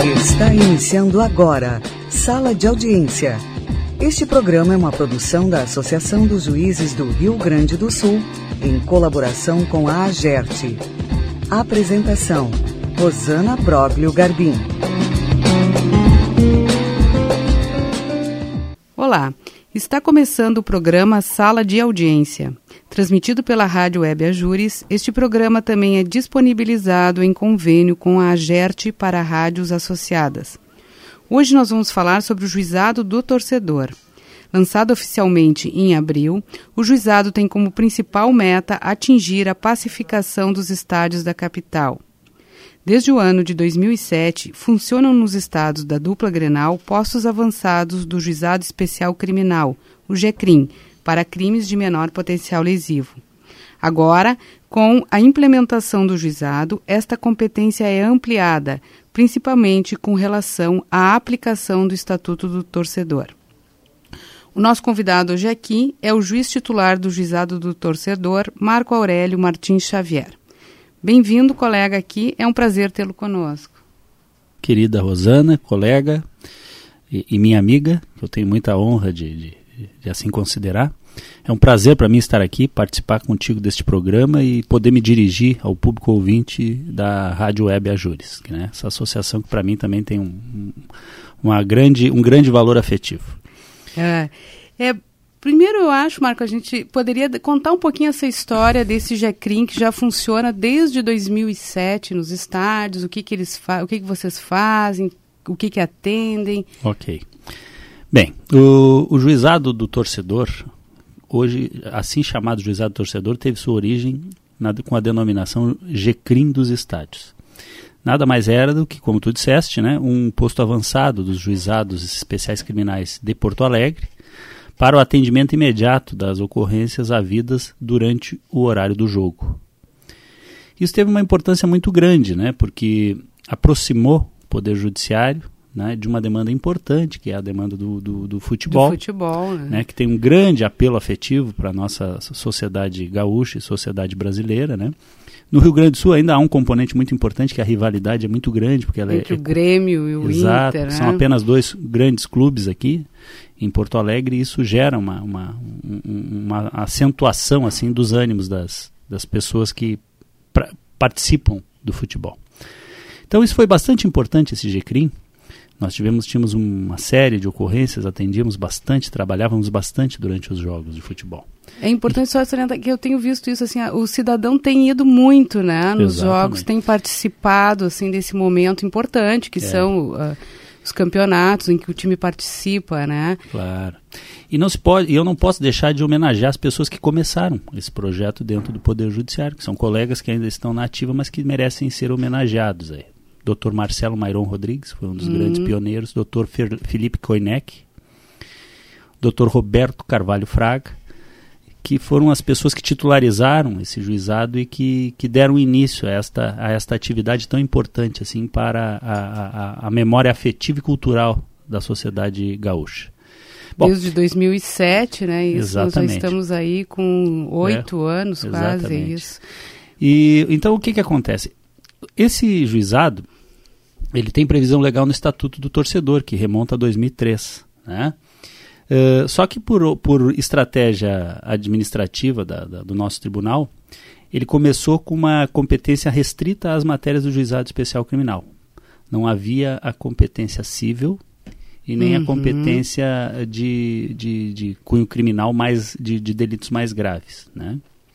Está iniciando agora, Sala de Audiência. Este programa é uma produção da Associação dos Juízes do Rio Grande do Sul, em colaboração com a AGERT. Apresentação, Rosana Broglio Garbim. Olá, está começando o programa Sala de Audiência. Transmitido pela Rádio Web Ajures, este programa também é disponibilizado em convênio com a AGERT para rádios associadas. Hoje nós vamos falar sobre o Juizado do Torcedor. Lançado oficialmente em abril, o juizado tem como principal meta atingir a pacificação dos estádios da capital. Desde o ano de 2007, funcionam nos estados da dupla Grenal postos avançados do Juizado Especial Criminal, o GECRIM, para crimes de menor potencial lesivo. Agora, com a implementação do juizado, esta competência é ampliada, principalmente com relação à aplicação do Estatuto do Torcedor. O nosso convidado hoje aqui é o juiz titular do Juizado do Torcedor, Marco Aurélio Martins Xavier. Bem-vindo, colega, aqui. É um prazer tê-lo conosco. Querida Rosana, colega e minha amiga, que eu tenho muita honra de assim considerar. É um prazer para mim estar aqui, participar contigo deste programa e poder me dirigir ao público ouvinte da Rádio Web Ajures, né? Essa associação que para mim também tem um grande valor afetivo. Primeiro eu acho, Marco, a gente poderia contar um pouquinho essa história desse GECRIM que já funciona desde 2007 nos estádios, o que vocês fazem, o que atendem. Ok. Bem, o Juizado do Torcedor, hoje assim chamado Juizado do Torcedor, teve sua origem com a denominação GECRIM dos estádios. Nada mais era do que, como tu disseste, né, um posto avançado dos Juizados Especiais Criminais de Porto Alegre para o atendimento imediato das ocorrências havidas durante o horário do jogo. Isso teve uma importância muito grande, né, porque aproximou o Poder Judiciário, né, de uma demanda importante, que é a demanda do futebol. Do futebol, né, que tem um grande apelo afetivo para a nossa sociedade gaúcha e sociedade brasileira, né. No Rio Grande do Sul ainda há um componente muito importante, que a rivalidade é muito grande. Porque ela entre o Grêmio e o Exato, Inter. São apenas dois grandes clubes aqui em Porto Alegre, e isso gera uma acentuação assim, dos ânimos das pessoas que participam do futebol. Então isso foi bastante importante, esse GECRIM. Nós tínhamos uma série de ocorrências, atendíamos bastante, trabalhávamos bastante durante os jogos de futebol. É importante só salientar que eu tenho visto isso, assim, o cidadão tem ido muito, né, nos jogos, tem participado, assim, desse momento importante, que são os campeonatos em que o time participa, né? Claro. E eu não posso deixar de homenagear as pessoas que começaram esse projeto dentro do Poder Judiciário, que são colegas que ainda estão na ativa, mas que merecem ser homenageados aí. Dr. Marcelo Mairon Rodrigues, foi um dos grandes pioneiros, Dr. Felipe Koinek, Dr. Roberto Carvalho Fraga, que foram as pessoas que titularizaram esse juizado e que deram início a esta atividade tão importante assim, para a memória afetiva e cultural da sociedade gaúcha. Bom, desde 2007, né? Isso, nós já estamos aí com 8 anos quase, é isso. E, então o que acontece? Esse juizado, ele tem previsão legal no Estatuto do Torcedor, que remonta a 2003, né? Só que por estratégia administrativa do nosso tribunal, ele começou com uma competência restrita às matérias do Juizado Especial Criminal. Não havia a competência cível e nem a competência de cunho criminal de delitos mais graves, né?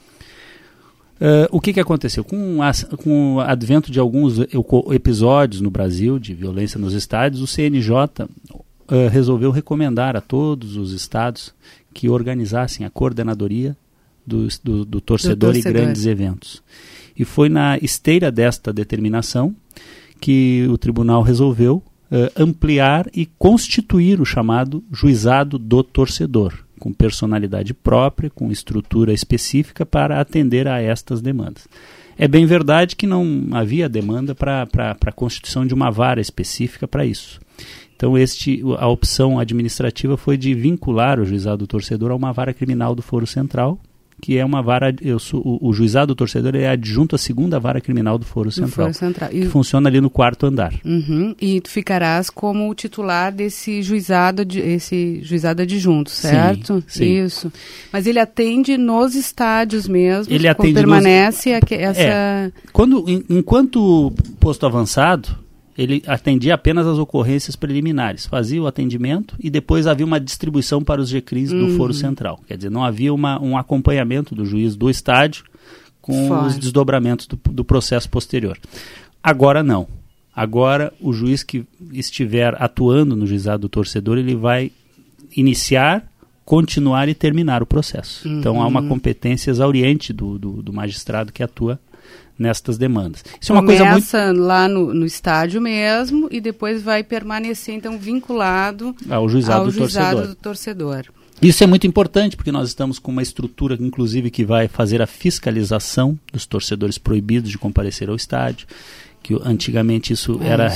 O que aconteceu? Com o advento de alguns episódios no Brasil de violência nos estádios, o CNJ resolveu recomendar a todos os estados que organizassem a coordenadoria do torcedor e grandes eventos. E foi na esteira desta determinação que o tribunal resolveu ampliar e constituir o chamado Juizado do Torcedor, com personalidade própria, com estrutura específica para atender a estas demandas. É bem verdade que não havia demanda para a constituição de uma vara específica para isso. Então a opção administrativa foi de vincular o Juizado do Torcedor a uma vara criminal do Foro Central, que é uma vara, o juizado do torcedor é adjunto à 2ª Vara Criminal do Foro Central, que funciona ali no 4º andar. E tu ficarás como o titular desse juizado adjunto, certo? Sim. Isso. Mas ele atende nos estádios mesmo? Ele atende permanece essa... Enquanto posto avançado, ele atendia apenas as ocorrências preliminares, fazia o atendimento e depois havia uma distribuição para os GCRIs do Foro Central. Quer dizer, não havia um acompanhamento do juiz do estádio com os desdobramentos do processo posterior. Agora não. Agora o juiz que estiver atuando no juizado do torcedor, ele vai iniciar, continuar e terminar o processo. Então há uma competência exauriente do magistrado que atua nestas demandas. Isso começa é uma coisa lá no estádio mesmo e depois vai permanecer então vinculado ao juizado do torcedor. Isso é muito importante porque nós estamos com uma estrutura inclusive que vai fazer a fiscalização dos torcedores proibidos de comparecer ao estádio, que antigamente isso era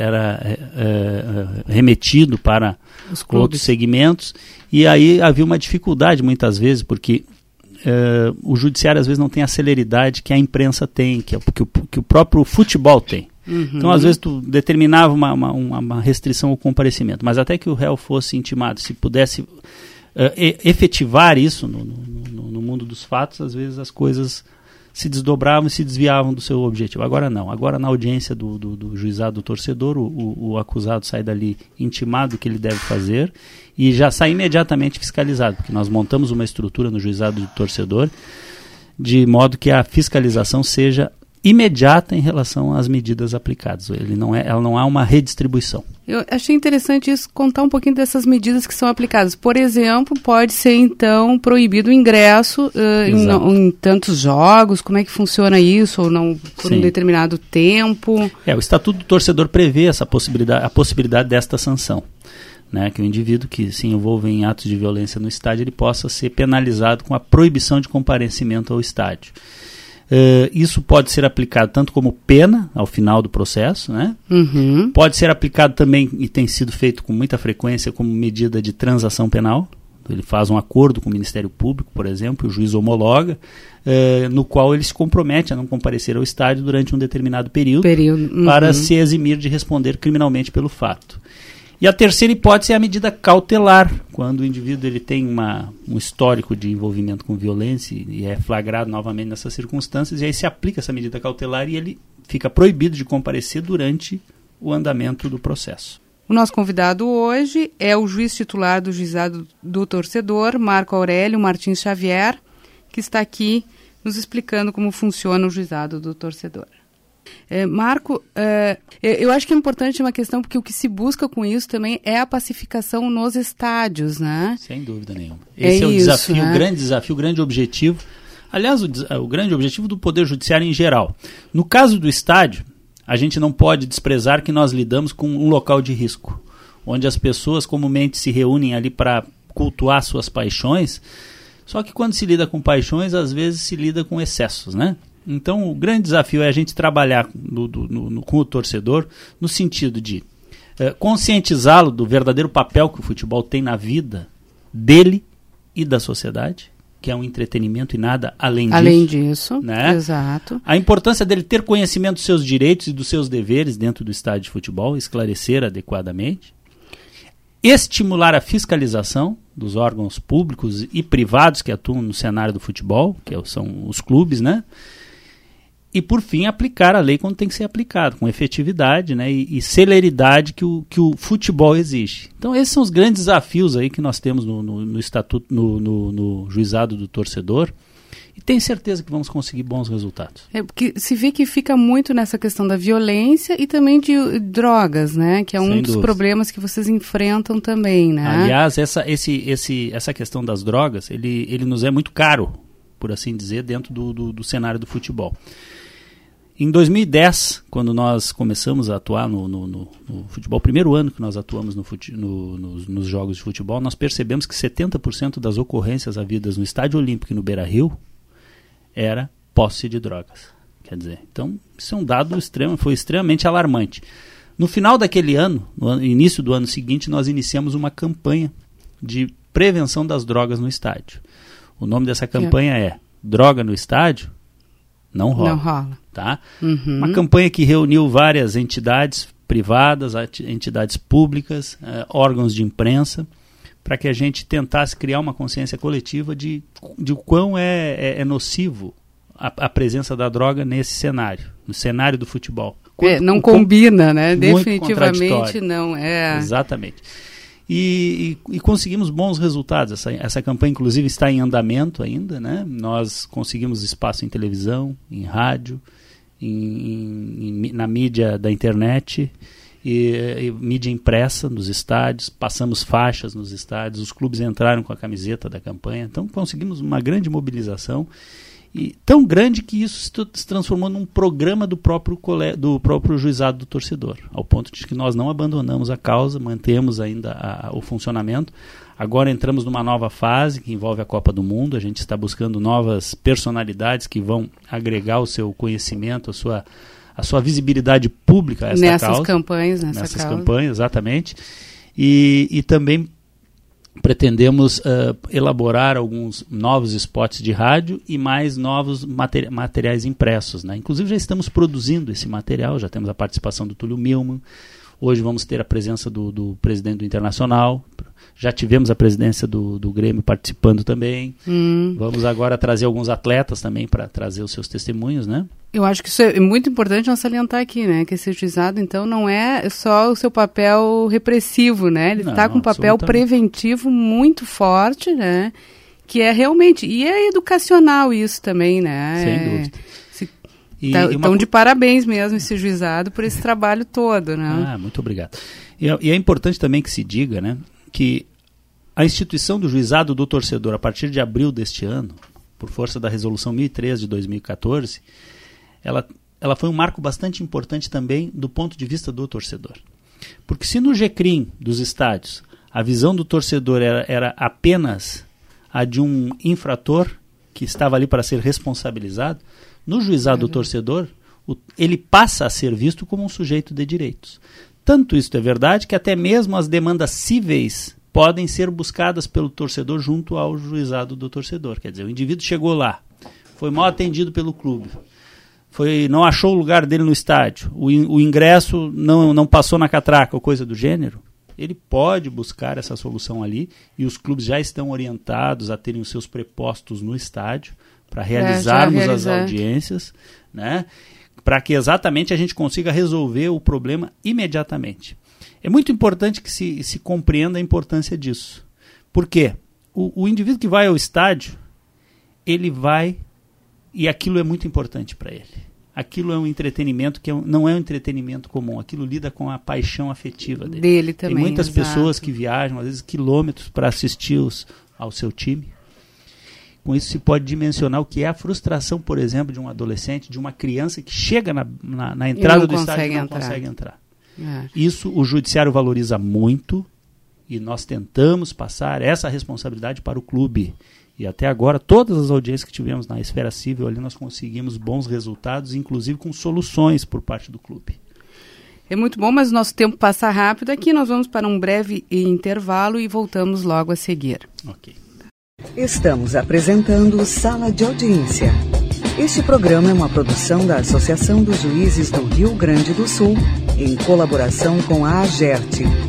remetido para outros segmentos, e aí havia uma dificuldade muitas vezes porque o judiciário às vezes não tem a celeridade que a imprensa tem, que o próprio futebol tem. Então às vezes tu determinava uma restrição ao comparecimento, mas até que o réu fosse intimado, se pudesse efetivar isso no mundo dos fatos, às vezes as coisas se desdobravam e se desviavam do seu objetivo. Agora não. Agora na audiência do juizado do torcedor, o acusado sai dali intimado do que ele deve fazer e já sai imediatamente fiscalizado, porque nós montamos uma estrutura no juizado do torcedor de modo que a fiscalização seja imediata em relação às medidas aplicadas. Ela não há uma redistribuição. Eu achei interessante isso, contar um pouquinho dessas medidas que são aplicadas. Por exemplo, pode ser então proibido o ingresso em tantos jogos, como é que funciona isso, ou não por um determinado tempo? O Estatuto do Torcedor prevê a possibilidade desta sanção, né, que o indivíduo que se envolve em atos de violência no estádio, ele possa ser penalizado com a proibição de comparecimento ao estádio. Isso pode ser aplicado tanto como pena ao final do processo, né? Pode ser aplicado também, e tem sido feito com muita frequência, como medida de transação penal. Ele faz um acordo com o Ministério Público, por exemplo, o juiz homologa, no qual ele se compromete a não comparecer ao estádio durante um determinado período. Para se eximir de responder criminalmente pelo fato. E a terceira hipótese é a medida cautelar, quando o indivíduo ele tem um histórico de envolvimento com violência e é flagrado novamente nessas circunstâncias, e aí se aplica essa medida cautelar e ele fica proibido de comparecer durante o andamento do processo. O nosso convidado hoje é o juiz titular do juizado do torcedor, Marco Aurélio Martins Xavier, que está aqui nos explicando como funciona o juizado do torcedor. Marco, eu acho que é importante uma questão, porque o que se busca com isso também é a pacificação nos estádios, né? Sem dúvida nenhuma. Esse é o desafio, né? O grande desafio, o grande objetivo. Aliás, o grande objetivo do Poder Judiciário em geral. No caso do estádio, a gente não pode desprezar que nós lidamos com um local de risco, onde as pessoas comumente se reúnem ali para cultuar suas paixões, só que quando se lida com paixões, às vezes se lida com excessos, né? Então, o grande desafio é a gente trabalhar com o torcedor no sentido de conscientizá-lo do verdadeiro papel que o futebol tem na vida dele e da sociedade, que é um entretenimento e nada além disso. Além disso, né? Exato. A importância dele ter conhecimento dos seus direitos e dos seus deveres dentro do estádio de futebol, esclarecer adequadamente. Estimular a fiscalização dos órgãos públicos e privados que atuam no cenário do futebol, que são os clubes, né? E, por fim, aplicar a lei quando tem que ser aplicado, com efetividade, né, e celeridade que o futebol exige. Então, esses são os grandes desafios aí que nós temos no estatuto, no juizado do torcedor, e tenho certeza que vamos conseguir bons resultados. Porque se vê que fica muito nessa questão da violência e também de drogas, né, que é um dos problemas que vocês enfrentam também, né? Aliás, essa questão das drogas, ele nos é muito caro, por assim dizer, dentro do cenário do futebol. Em 2010, quando nós começamos a atuar no futebol, primeiro ano que nós atuamos nos jogos de futebol, nós percebemos que 70% das ocorrências havidas no Estádio Olímpico e no Beira-Rio era posse de drogas. Quer dizer, então isso é um dado foi extremamente alarmante. No final daquele ano, no início do ano seguinte, nós iniciamos uma campanha de prevenção das drogas no estádio, O nome dessa campanha é Droga no Estádio? Não rola. Não rola. Tá? Uma campanha que reuniu várias entidades privadas, entidades públicas, órgãos de imprensa, para que a gente tentasse criar uma consciência coletiva de o quão é nocivo a presença da droga nesse cenário, no cenário do futebol. Não combina, né? Definitivamente não. Exatamente. E conseguimos bons resultados. Essa campanha, inclusive, está em andamento ainda, né? Nós conseguimos espaço em televisão, em rádio, na mídia da internet e mídia impressa nos estádios, passamos faixas nos estádios, os clubes entraram com a camiseta da campanha, então conseguimos uma grande mobilização, e tão grande que isso se transformou num programa do próprio juizado do torcedor, ao ponto de que nós não abandonamos a causa, mantemos ainda o funcionamento. Agora entramos numa nova fase que envolve a Copa do Mundo, a gente está buscando novas personalidades que vão agregar o seu conhecimento, a sua visibilidade pública a essa nessas causa. Nessas campanhas, exatamente. E também pretendemos elaborar alguns novos spots de rádio e mais novos materiais impressos, né? Inclusive já estamos produzindo esse material, já temos a participação do Túlio Milman, hoje vamos ter a presença do presidente do Internacional, já tivemos a presidência do Grêmio participando também, vamos agora trazer alguns atletas também para trazer os seus testemunhos, né? Eu acho que isso é muito importante nós salientar aqui, né? Que esse juizado, então, não é só o seu papel repressivo, né? Ele está com um papel preventivo muito forte, né? Que é realmente... E é educacional isso também, né? Sem dúvida. Então, de parabéns mesmo esse juizado por esse trabalho todo, né? Muito obrigado. E é importante também que se diga, né? Que a instituição do juizado do torcedor, a partir de abril deste ano, por força da resolução 1003 de 2014... Ela foi um marco bastante importante também do ponto de vista do torcedor. Porque se no GCRIM dos estádios a visão do torcedor era apenas a de um infrator que estava ali para ser responsabilizado, no juizado do torcedor ele passa a ser visto como um sujeito de direitos. Tanto isso é verdade que até mesmo as demandas cíveis podem ser buscadas pelo torcedor junto ao juizado do torcedor. Quer dizer, o indivíduo chegou lá, foi mal atendido pelo clube, não achou o lugar dele no estádio, o ingresso não passou na catraca ou coisa do gênero, ele pode buscar essa solução ali, e os clubes já estão orientados a terem os seus prepostos no estádio para realizarmos as audiências, né, para que exatamente a gente consiga resolver o problema imediatamente. É muito importante que se compreenda a importância disso. Por quê? O indivíduo que vai ao estádio, ele vai... E aquilo é muito importante para ele. Aquilo é um entretenimento que não é um entretenimento comum. Aquilo lida com a paixão afetiva dele. Também, tem muitas pessoas que viajam, às vezes, quilômetros para assistir ao seu time. Com isso se pode dimensionar o que é a frustração, por exemplo, de um adolescente, de uma criança que chega na entrada do estádio e não consegue entrar. Isso o judiciário valoriza muito e nós tentamos passar essa responsabilidade para o clube. E até agora, todas as audiências que tivemos na esfera civil, ali nós conseguimos bons resultados, inclusive com soluções por parte do clube. É muito bom, mas o nosso tempo passa rápido aqui. Nós vamos para um breve intervalo e voltamos logo a seguir. Ok. Estamos apresentando Sala de Audiência. Este programa é uma produção da Associação dos Juízes do Rio Grande do Sul, em colaboração com a AGERT,